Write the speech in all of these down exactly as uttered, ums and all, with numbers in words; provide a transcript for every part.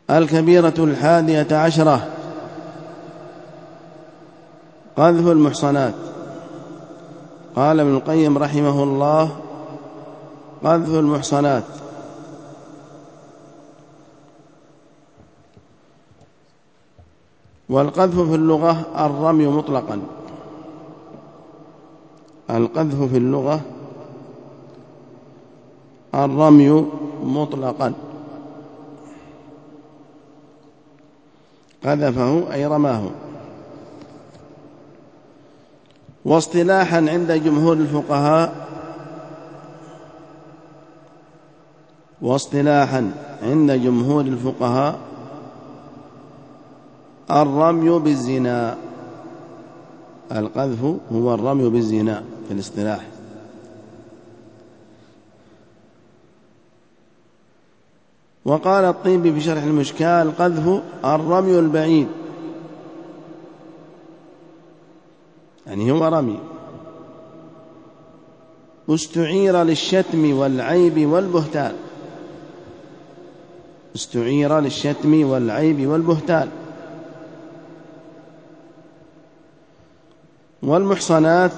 الكبيرة الحادية عشرة قذف المحصنات. قال ابن القيم رحمه الله: قذف المحصنات والقذف في اللغة الرمي مطلقا. القذف في اللغة الرمي مطلقا، قذفه أي رماه. واصطلاحا عند جمهور الفقهاء واصطلاحا عند جمهور الفقهاء الرمي بالزنا. القذف هو الرمي بالزنا في الاصطلاح. وقال الطيبي في شرح المشكاة: القذف الرمي البعيد، يعني هو رمي استعير للشتم والعيب والبهتان. استعير للشتم والعيب والبهتان. والمحصنات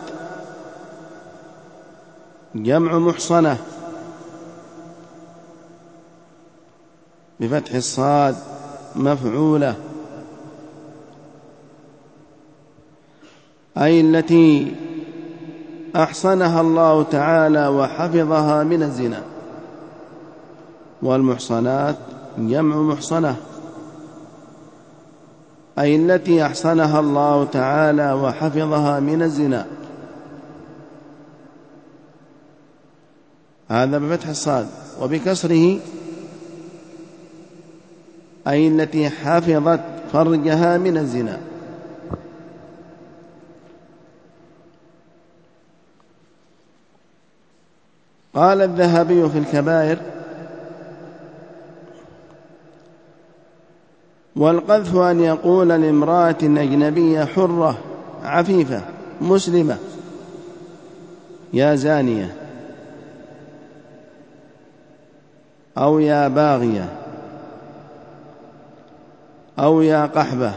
جمع محصنة بفتح الصاد مفعولة، أي التي أحصنها الله تعالى وحفظها من الزنا. والمحصنات جمع محصنة، أي التي أحصنها الله تعالى وحفظها من الزنا. هذا بفتح الصاد، وبكسره أي التي حفظت فرجها من الزنا. قال الذهبي في الكبائر: والقذف أن يقول لامرأة أجنبية حرة عفيفة مسلمة: يا زانية، أو يا باغية، أو يا قحبة،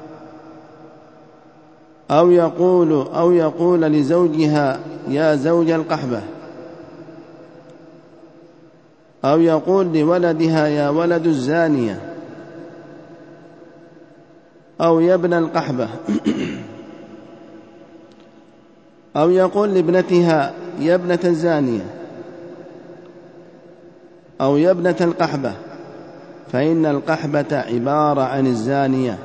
أو يقول أو يقول لزوجها: يا زوج القحبة، أو يقول لولدها: يا ولد الزانية، أو يا ابن القحبة، أو يقول لابنتها: يا ابنة الزانية، أو يا ابنة القحبة، فإن القحبة عبارة عن الزانية.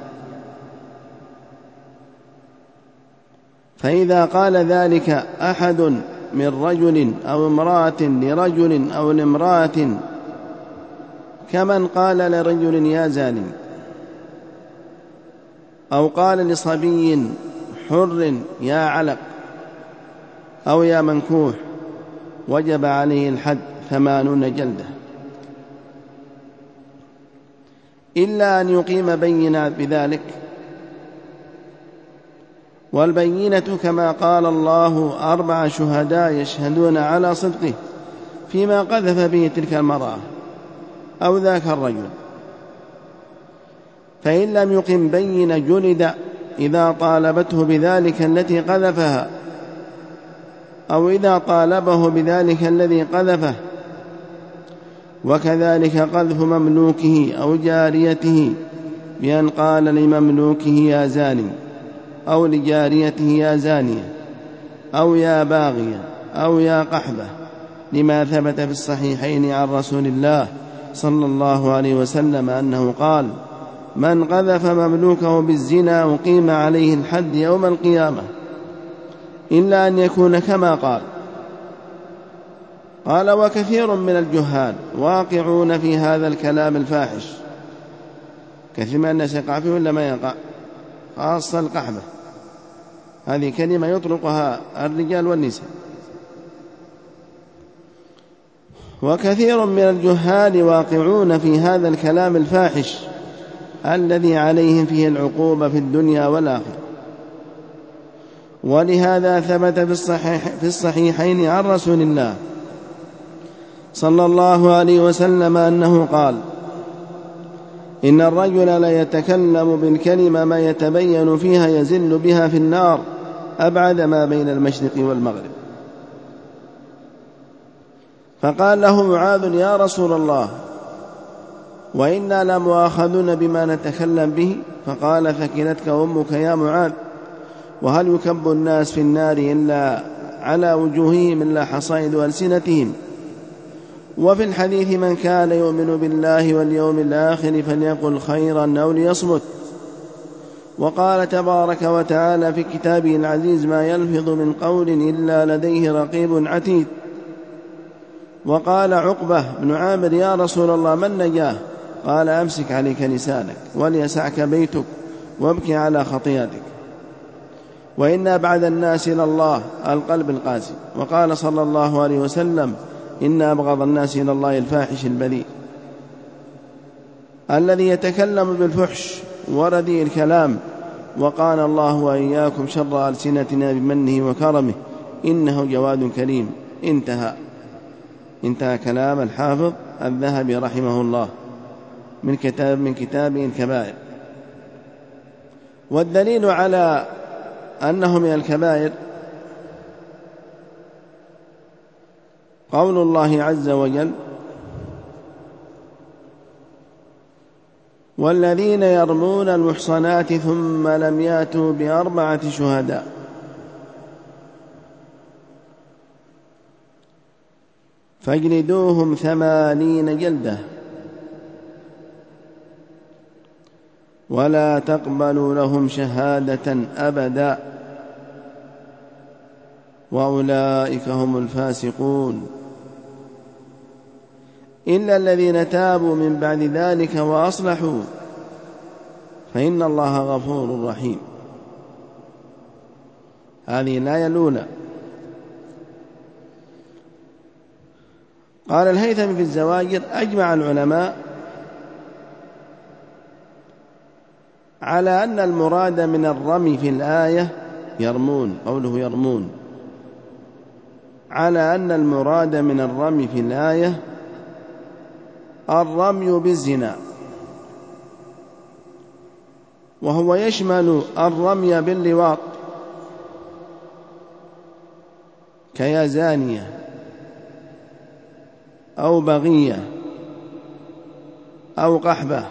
فإذا قال ذلك أحد من رجل أو امرأة لرجل أو لامرأة، كمن قال لرجل: يا زاني، أو قال لصبي حر: يا علق، أو يا منكوح، وجب عليه الحد ثمانون جلدة، إلا أن يقيم بينة بذلك. والبينة كما قال الله: أربع شهداء يشهدون على صدقه فيما قذف به تلك المرأة أو ذاك الرجل. فإن لم يقم بينة جلد إذا طالبته بذلك التي قذفها، أو إذا طالبه بذلك الذي قذفه. وكذلك قذف مملوكه أو جاريته، بأن قال لمملوكه: يا زاني، أو لجاريته: يا زانية، أو يا باغية، أو يا قحبة، لما ثبت في الصحيحين عن رسول الله صلى الله عليه وسلم أنه قال: من قذف مملوكه بالزنا أقيم عليه الحد يوم القيامة، إلا أن يكون كما قال. قال: وكثير من الجهال واقعون في هذا الكلام الفاحش. كثير من الناس يقع فيه ولا ما يقع؟ خاصة القحبة، هذه كلمة يطلقها الرجال والنساء. وكثير من الجهال واقعون في هذا الكلام الفاحش الذي عليهم فيه العقوبة في الدنيا والآخرة. ولهذا ثبت في, الصحيح في الصحيحين عن رسول الله صلى الله عليه وسلم أنه قال: إن الرجل لا يتكلم بالكلمة ما يتبين فيها يزل بها في النار أبعد ما بين المشرق والمغرب. فقال له معاذ: يا رسول الله، وإنا لمؤاخذون بما نتكلم به. فقال: ثكلتك أمك يا معاذ، وهل يكب الناس في النار إلا على وجوههم إلا حصائد ألسنتهم؟ وفي الحديث: من كان يؤمن بالله واليوم الآخر فليقل خيرا أو ليصمت. وقال تبارك وتعالى في كتابه العزيز: ما يلفظ من قول إلا لديه رقيب عتيد. وقال عقبة بن عامر: يا رسول الله، ما النجاة؟ قال: أمسك عليك لسانك وليسعك بيتك وابكي على خطيئتك. وإن أبعد الناس إلى الله القلب القاسي. وقال صلى الله عليه وسلم: إن أبغض الناس إلى الله الفاحش البذيء الذي يتكلم بالفحش ورديء الكلام. وقال الله وإياكم شر ألسنتنا بمنه وكرمه إنه جواد كريم. انتهى انتهى كلام الحافظ الذهبي رحمه الله من كتاب من كتابه الكبائر. والدليل على أنه من الكبائر قول الله عز وجل: والذين يرمون المحصنات ثم لم يأتوا بأربعة شهداء فاجلدوهم ثمانين جلدة ولا تقبلوا لهم شهادة أبدا وأولئك هم الفاسقون إلا الذين تابوا من بعد ذلك وأصلحوا فإن الله غفور رحيم. هذه الآية الأولى. قال الهيثمي في الزواجر: أجمع العلماء على أن المراد من الرمي في الآية يرمون، قوله يرمون، على أن المراد من الرمي في الآية الرمي بالزنا، وهو يشمل الرمي باللواط كيا زانية أو بغية أو قحبة،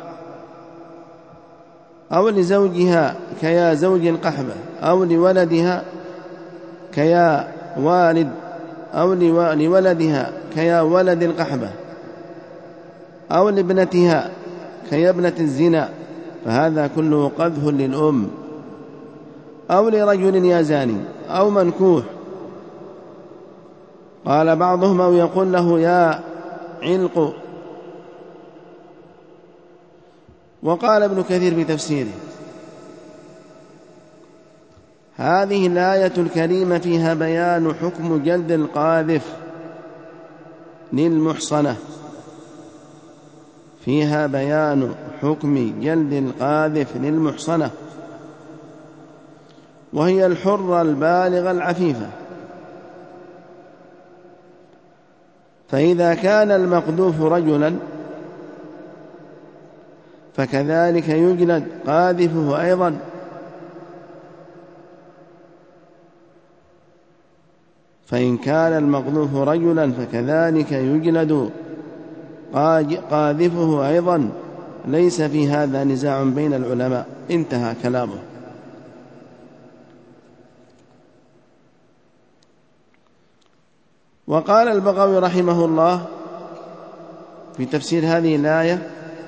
أو لزوجها كيا زوج قحبة، أو لولدها كيا والد، أو لولدها كيا ولد القحبة، أو لابنتها كيا ابنة الزنا، فهذا كله قذف للأم، أو لرجل يا زاني أو منكوح. قال بعضهم: أو يقول له يا علق. وقال ابن كثير في تفسيره: هذه الآية الكريمة فيها بيان حكم جلد القاذف للمحصنة فيها بيان حكم جلد القاذف للمحصنة وهي الحرة البالغة العفيفة. فإذا كان المقذوف رجلا فكذلك يجلد قاذفه أيضا. فإن كان المقذوف رجلا فكذلك يجلد قاذفه أيضا، ليس في هذا نزاع بين العلماء. انتهى كلامه. وقال البغوي رحمه الله في تفسير هذه الآية: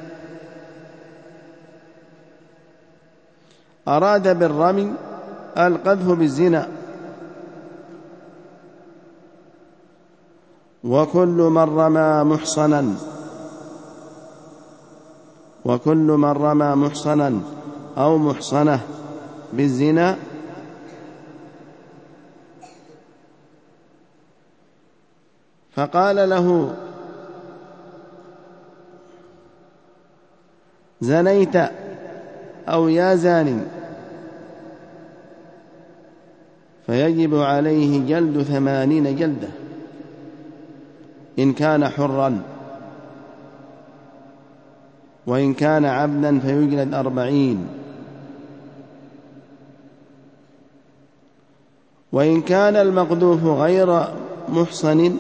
أراد بالرمي القذف بالزنا، وكل من رمى محصنا وكل من رمى محصنا أو محصنة بالزنا فقال له زنيت أو يا زاني فيجب عليه جلد ثمانين جلدة إن كان حرا، وإن كان عبدا فيجلد أربعين، وإن كان المقذوف غير محصن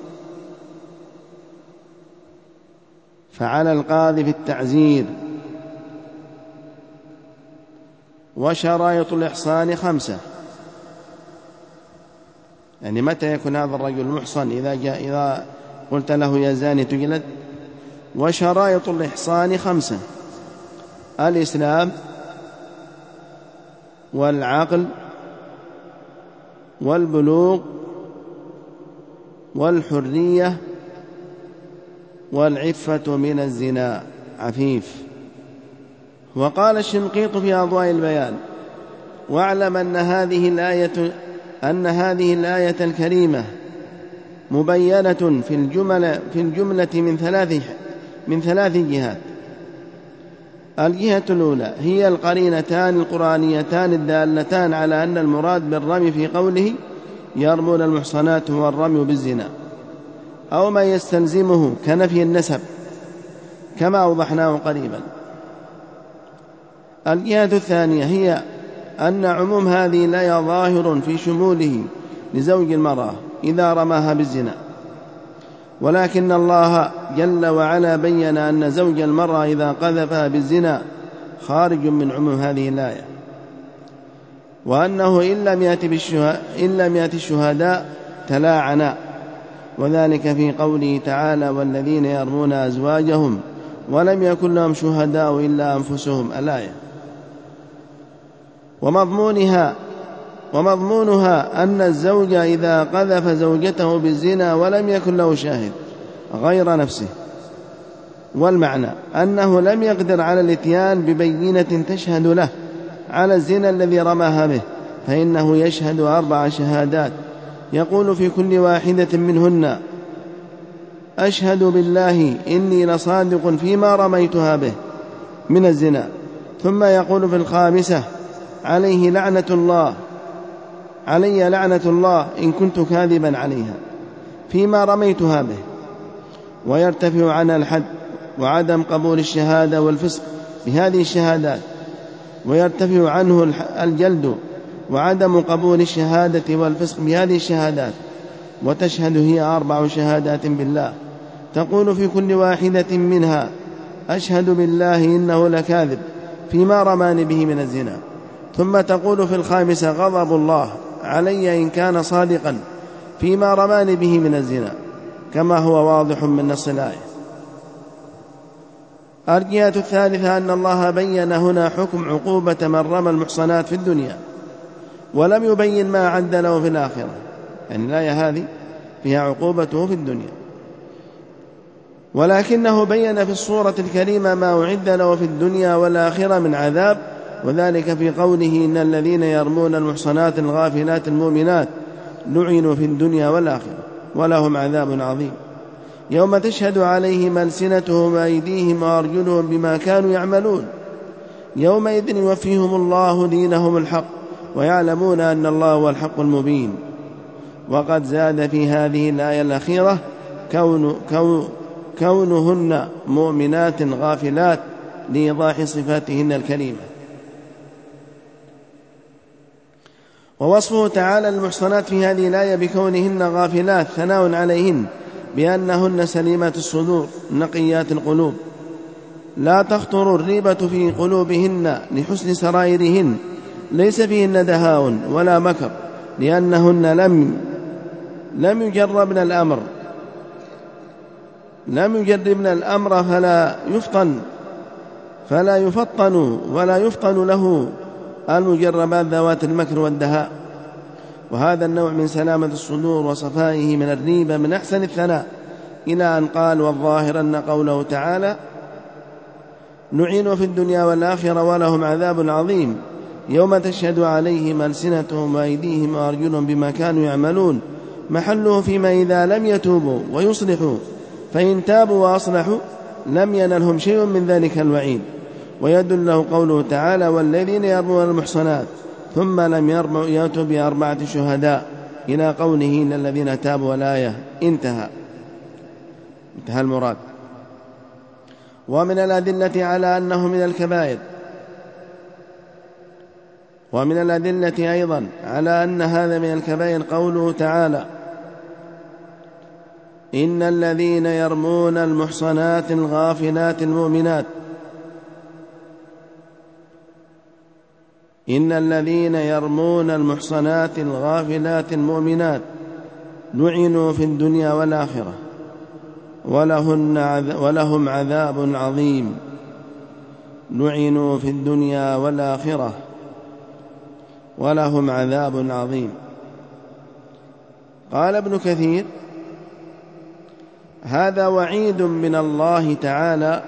فعلى القاذف التعزير. وشرائط الإحصان خمسة، يعني متى يكون هذا الرجل محصن؟ إذا, جاء إذا قلت له يا زاني تجلد. وشرائط الإحصان خمسة: الإسلام والعقل والبلوغ والحرية والعفة من الزنا، عفيف. وقال الشنقيط في أضواء البيان: واعلم أن هذه الآية أن هذه الآية الكريمة مبينة في الجملة في الجملة من ثلاث من ثلاث جهات. الجهة الأولى هي القرينتان القرآنيتان الدالتان على أن المراد بالرمي في قوله يرمون المحصنات هو الرمي بالزنا أو ما يستلزمه كنفي النسب كما أوضحناه قريبا. الجهة الثانية هي أن عموم هذه الآية ظاهر في شموله لزوج المرأة إذا رماها بالزنا، ولكن الله جل وعلا بين أن زوج المرأة إذا قذفها بالزنا خارج من عموم هذه الآية، وأنه إن لم يأت بالشهداء إن لم يأت الشهداء تلاعنا، وذلك في قوله تعالى: والذين يرمون أزواجهم ولم يكن لهم شهداء إلا أنفسهم، الآية. ومضمونها ومضمونها أن الزوج إذا قذف زوجته بالزنا ولم يكن له شاهد غير نفسه، والمعنى أنه لم يقدر على الإتيان ببينة تشهد له على الزنا الذي رماها به، فإنه يشهد أربع شهادات يقول في كل واحدة منهن: أشهد بالله إني لصادق فيما رميتها به من الزنا، ثم يقول في الخامسة: عليه لعنة الله علي لعنة الله إن كنت كاذبا عليها فيما رميتها به. ويرتفع عنها الحد وعدم قبول الشهادة والفسق بهذه الشهادات، ويرتفع عنه الجلد وعدم قبول الشهادة والفسق بهذه الشهادات. وتشهد هي أربع شهادات بالله، تقول في كل واحدة منها: أشهد بالله إنه لكاذب فيما رماني به من الزنا، ثم تقول في الخامسة: غضب الله علي إن كان صادقا فيما رماني به من الزنا، كما هو واضح من نص الآية. الجهة الثالثة أن الله بين هنا حكم عقوبة من رمى المحصنات في الدنيا، ولم يبين ما عد له في الآخرة، يعني الآية هذه فيها عقوبته في الدنيا، ولكنه بين في الصورة الكريمة ما أعد له في الدنيا والآخرة من عذاب، وذلك في قوله: إن الذين يرمون المحصنات الغافلات المؤمنات لعنوا في الدنيا والآخرة ولهم عذاب عظيم يوم تشهد عليهم ألسنتهم وأيديهم وأرجلهم بما كانوا يعملون، يومئذ يوفيهم الله دينهم الحق ويعلمون أن الله هو الحق المبين. وقد زاد في هذه الآية الأخيرة كون كون كونهن مؤمنات غافلات لإيضاح صفاتهن الكريمة. ووصفه تعالى المحصنات في هذه الآية بكونهن غافلات ثناء عليهن بأنهن سليمات الصدور نقيات القلوب، لا تخطر الريبة في قلوبهن لحسن سرائرهن، ليس فيهن دهاء ولا مكر، لأنهن لم لم يجربن الأمر لم يجربن الأمر فلا يفطن فلا يفطن ولا يفطن له المجربات ذوات المكر والدهاء. وهذا النوع من سلامة الصدور وصفائه من الريبة من أحسن الثناء، إلى أن قال: والظاهر أن قوله تعالى: لعنوا في الدنيا والآخرة ولهم عذاب عظيم يوم تشهد عليهم ألسنتهم وأيديهم وأرجلهم بما كانوا يعملون، محله فيما إذا لم يتوبوا ويصلحوا، فإن تابوا وأصلحوا لم ينلهم شيء من ذلك الوعيد. ويدل قوله تعالى: والذين يرمون المحصنات ثم لم يرموا يأتوا بأربعة شهداء، إلى قوله: إن الذين تابوا، والآية انتهى انتهى المراد. ومن الأدلة على أنه من الكبائر، ومن الأدلة أيضا على أن هذا من الكبائر قوله تعالى: إن الذين يرمون المحصنات الغافلات المؤمنات إن الذين يرمون المحصنات الغافلات المؤمنات لعنوا في الدنيا والآخرة ولهم عذاب عظيم. لعنوا في الدنيا والآخرة ولهم عذاب عظيم. قال ابن كثير: هذا وعيد من الله تعالى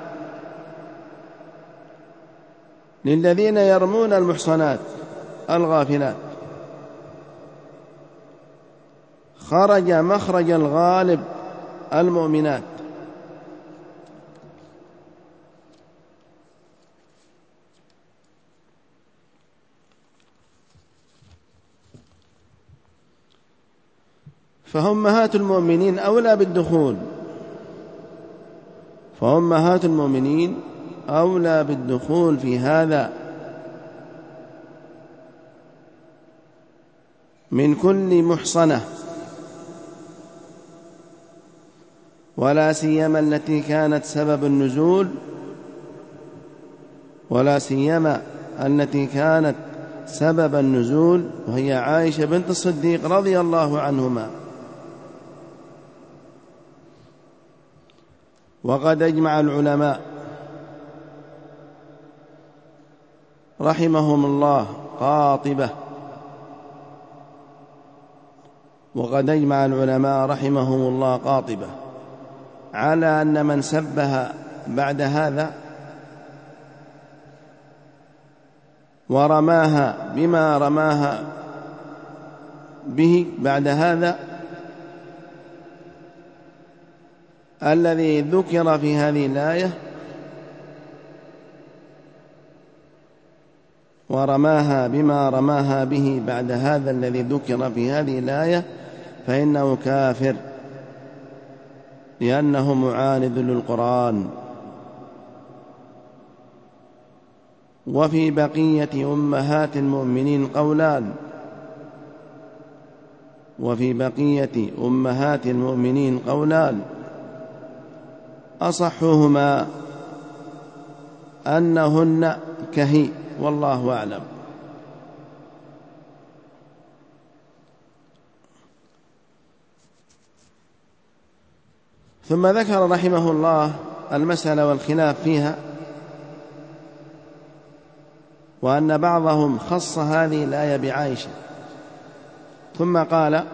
للذين يرمون المحصنات الغافلات، خرج مخرج الغالب المؤمنات. فأمهات المؤمنين أولى بالدخول فأمهات المؤمنين أولى بالدخول في هذا من كل محصنة، ولا سيما التي كانت سبب النزول ولا سيما التي كانت سبب النزول وهي عائشة بنت الصديق رضي الله عنهما. وقد أجمع العلماء رحمهم الله قاطبة وقد أجمع العلماء رحمهم الله قاطبة على أن من سبها بعد هذا ورماها بما رماها به بعد هذا الذي ذكر في هذه الآية ورماها بما رماها به بعد هذا الذي ذكر في هذه الآية فإنه كافر، لأنه معاند للقرآن. وفي بقية أمهات المؤمنين قولان وفي بقية أمهات المؤمنين قولان أصحهما أنهن كهي، والله أعلم. ثم ذكر رحمه الله المسألة والخلاف فيها، وأن بعضهم خص هذه الآية بعائشة، ثم قال: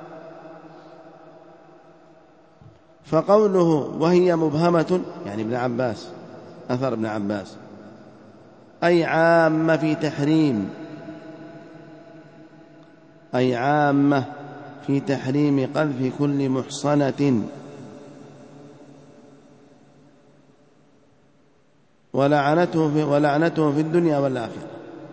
فقوله وهي مبهمة يعني ابن عباس، أثر ابن عباس، أي عامة في تحريم أي عامة في تحريم قذف كل محصنة ولعنته في, ولعنته في الدنيا والآخرة.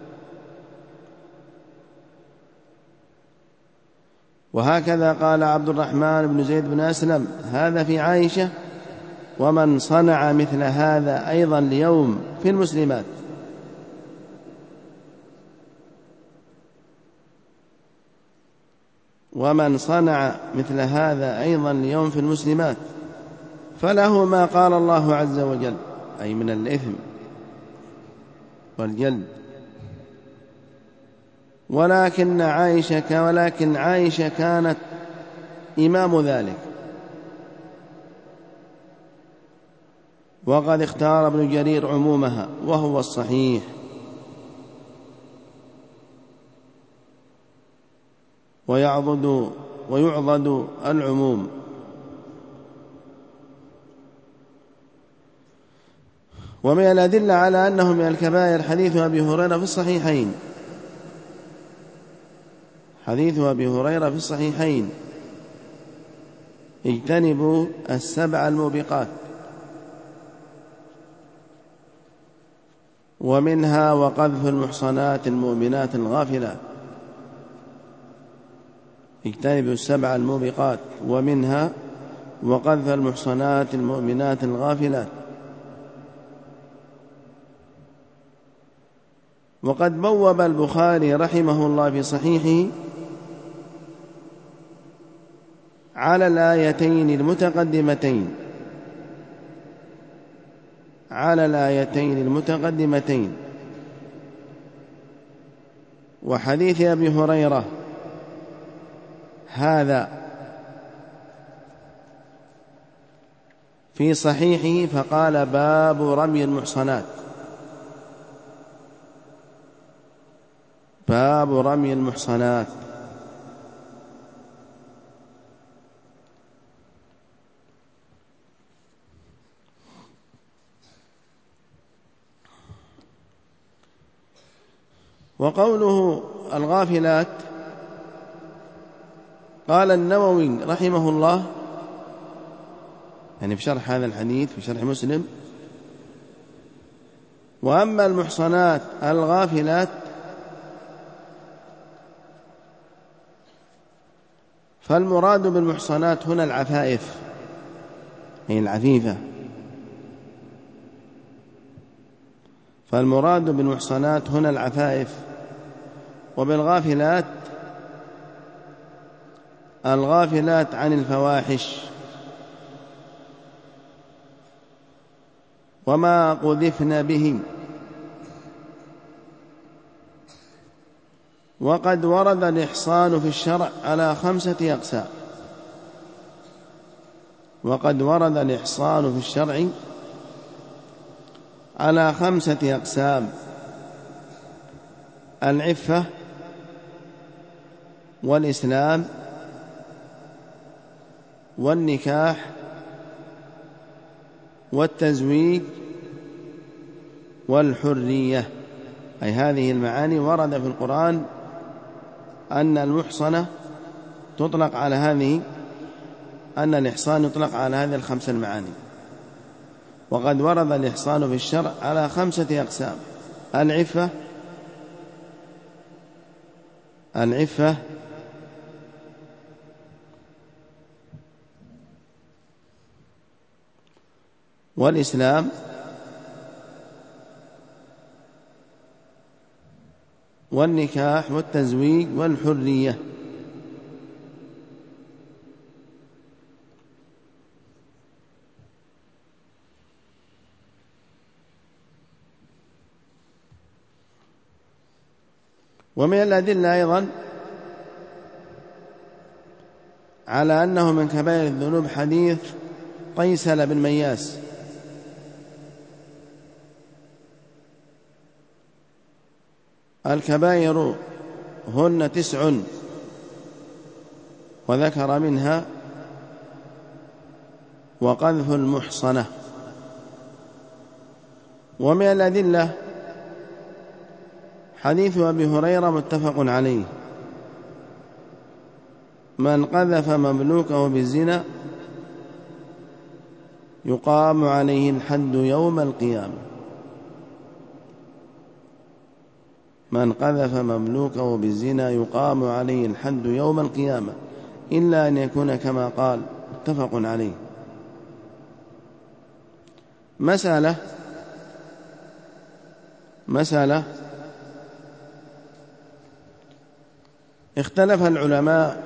وهكذا قال عبد الرحمن بن زيد بن أسلم: هذا في عائشة، ومن صنع مثل هذا أيضا اليوم في المسلمات. ومن صنع مثل هذا أيضا اليوم في المسلمات فله ما قال الله عز وجل، أي من الإثم والجلد. ولكن عائشة ولكن عائشة كانت إمام ذلك، وقد اختار ابن جرير عمومها وهو الصحيح. ويعضد ويعضد العموم. ومن الأدلة على أنه من الكبائر حديث أبي هريرة في الصحيحين حديث أبي هريرة في الصحيحين: اجتنبوا السبع الموبقات، ومنها وقذف المحصنات المؤمنات الغافلات. اجتنبوا السبع الموبقات ومنها وقذف المحصنات المؤمنات الغافلات. وقد بوب البخاري رحمه الله في صحيحه على الآيتين المتقدمتين على الآيتين المتقدمتين وحديث أبي هريرة هذا في صحيحه، فقال: باب رمي المحصنات باب رمي المحصنات. وقوله الغافلات، قال النووي رحمه الله يعني في شرح هذا الحديث في شرح مسلم: وأما المحصنات الغافلات فالمراد بالمحصنات هنا العفائف، أي العفيفة. فالمراد بالمحصنات هنا العفائف، وبالغافلات الغافلات عن الفواحش وما قذفن به. وقد ورد الإحصان في الشرع على خمسة أقسام وقد ورد الإحصان في الشرع على خمسة أقسام: العفة، والإسلام، والنكاح، والتزويج، والحرية. أي هذه المعاني ورد في القرآن أن المحصنة تطلق على هذه أن الإحصان يطلق على هذه الخمس المعاني. وقد ورد الإحصان في الشرع على خمسة أقسام: العفة العفة والإسلام، والنكاح، والتزويج، والحرية. ومن الأدلة أيضا على أنه من كبائر الذنوب حديث قيسل بن مياس الكبائر هن تسع وذكر منها وقذف المحصنة. ومن الأدلة حديث أبي هريرة متفق عليه: من قذف مملوكه بالزنا يقام عليه الحد يوم القيامة. من قذف مملوكه بالزنا يقام عليه الحد يوم القيامة إلا أن يكون كما قال. متفق عليه. مسألة مسألة اختلف العلماء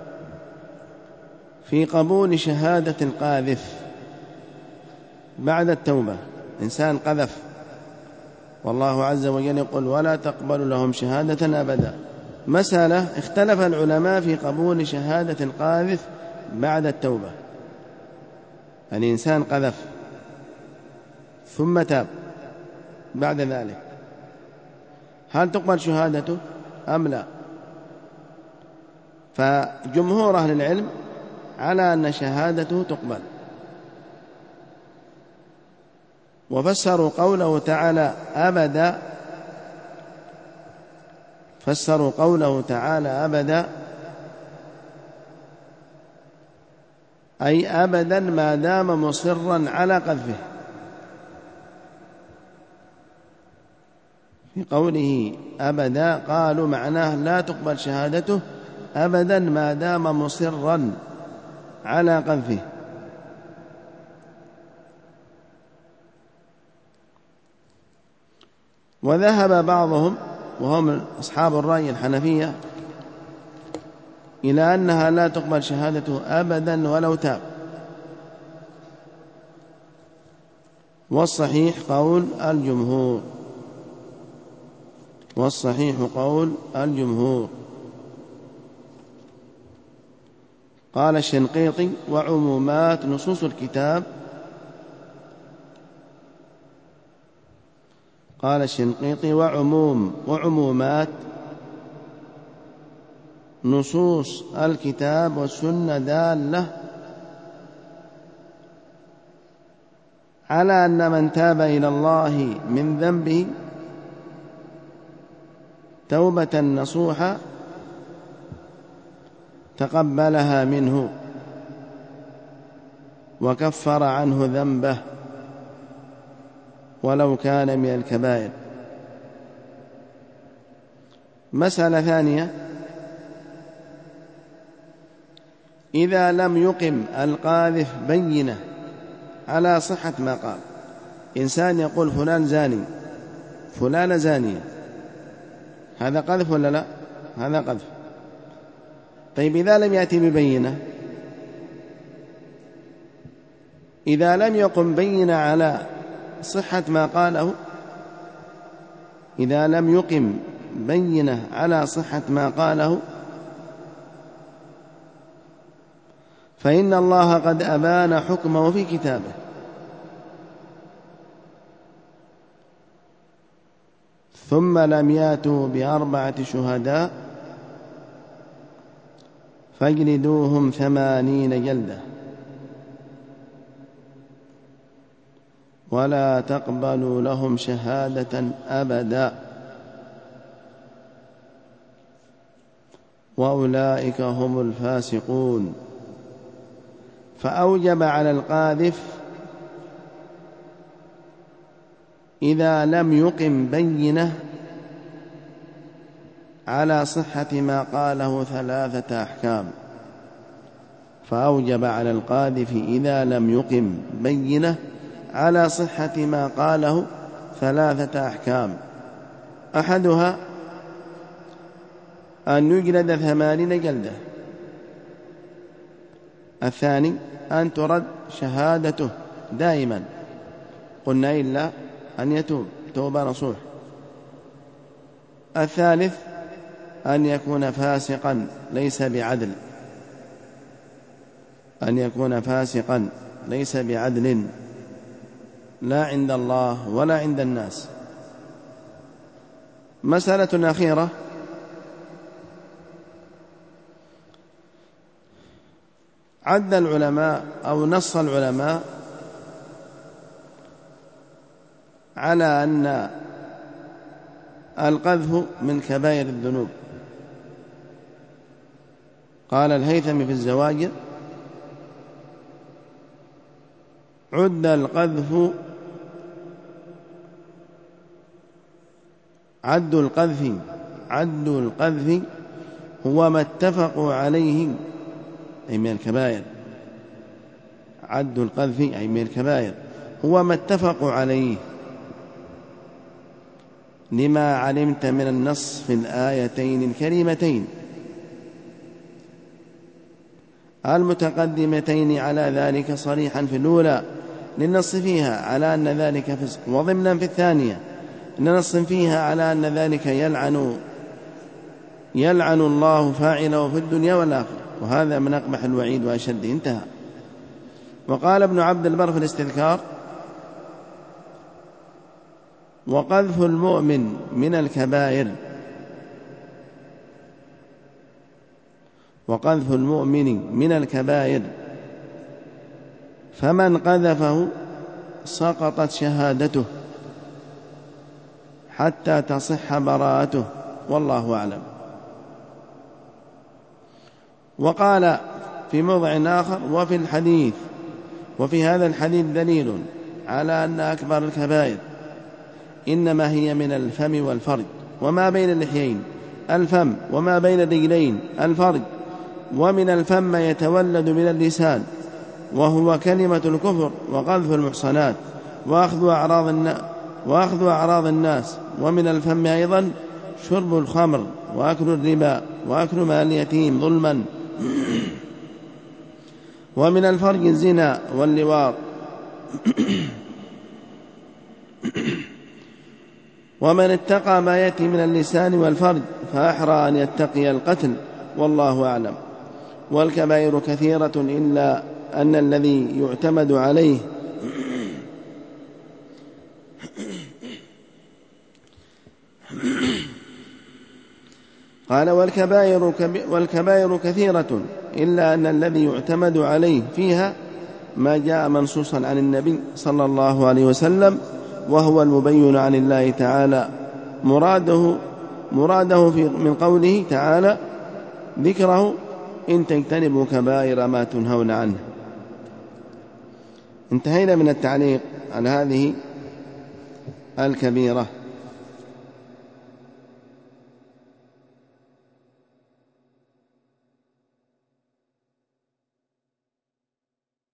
في قبول شهادة القاذف بعد التوبة. إنسان قذف والله عز وجل يقول: ولا تقبل لهم شهادة أبدا. مسألة اختلف العلماء في قبول شهادة القاذف بعد التوبة. يعني إنسان قذف ثم تاب بعد ذلك، هل تقبل شهادته أم لا؟ فجمهور أهل العلم على أن شهادته تقبل، وفسروا قوله تعالى أبدا فسروا قوله تعالى أبدا أي أبدا ما دام مصرا على قذفه. في قوله أبدا قالوا معناه لا تقبل شهادته أبدا ما دام مصرا على قذفه. وذهب بعضهم وهم أصحاب الرأي الحنفية إلى أنها لا تقبل شهادته أبدا ولو تاب. والصحيح قول الجمهور والصحيح قول الجمهور. قال الشنقيطي: وعمومات نصوص الكتاب قال الشنقيطي وعموم وعمومات نصوص الكتاب والسنة دالة على أن من تاب إلى الله من ذنبه توبة نصوحا تقبلها منه وكفر عنه ذنبه ولو كان من الكبائر. مسألة ثانية: إذا لم يقم القاذف بينة على صحة ما قال، إنسان يقول فلان زاني فلان زانية، هذا قذف ولا لا؟ هذا قذف. طيب إذا لم يأتي ببينة، إذا لم يقم بينة على صحة ما قاله، إذا لم يقم بينة على صحة ما قاله فإن الله قد أبان حكمه في كتابه، ثم لم ياتوا بأربعة شهداء فاجلدوهم ثمانين جلدة ولا تقبلوا لهم شهادة أبدا وأولئك هم الفاسقون. فأوجب على القاذف إذا لم يقم بينة على صحة ما قاله ثلاثة أحكام. فأوجب على القاذف إذا لم يقم بينة على صحة ما قاله ثلاثة أحكام: أحدها أن يجلد ثمانين جلدة، الثاني أن ترد شهادته دائما، قلنا إلا أن يتوب توبة نصوح، الثالث أن يكون فاسقا ليس بعدل، أن يكون فاسقا ليس بعدل لا عند الله ولا عند الناس. مسألة أخيرة: عد العلماء أو نص العلماء على أن القذف من كبائر الذنوب. قال الهيثمي في الزواجر: عد القذف عد القذف عد القذف هو ما اتفقوا عليه أي من الكبائر. عد القذف أي من الكبائر هو ما اتفقوا عليه لما علمت من النص في الآيتين الكريمتين المتقدمتين على ذلك صريحا في الأولى للنص فيها على أن ذلك فسق، وضمنا في الثانية لنص فيها على أن ذلك يلعن يلعن الله فاعله في الدنيا والآخرة، وهذا من أقبح الوعيد وأشد. انتهى. وقال ابن عبد البر في الاستذكار: وقذف المؤمن من الكبائر وقذف المؤمن من الكبائر فمن قذفه سقطت شهادته حتى تصح براءته، والله أعلم. وقال في موضع آخر: وفي الحديث وفي هذا الحديث دليل على أن أكبر الكبائر إنما هي من الفم والفرج وما بين اللحيين الفم وما بين الرجلين الفرج، ومن الفم ما يتولد من اللسان وهو كلمة الكفر وقذف المحصنات وأخذ أعراض وأخذ أعراض الناس. ومن الفم أيضا شرب الخمر وأكل الربا وأكل مال اليتيم ظلما. ومن الفرج الزنا واللواط. ومن اتقى ما يأتي من اللسان والفرج فأحرى أن يتقي القتل، والله أعلم. والكبائر كثيرة إلا أن الذي يعتمد عليه قال والكبائر, والكبائر كثيرة إلا أن الذي يعتمد عليه فيها ما جاء منصوصا عن النبي صلى الله عليه وسلم، وهو المبين عن الله تعالى مراده, مراده في من قوله تعالى ذكره إن تجتنبوا كبائر ما تنهون عنه. انتهينا من التعليق على هذه الكبيرة.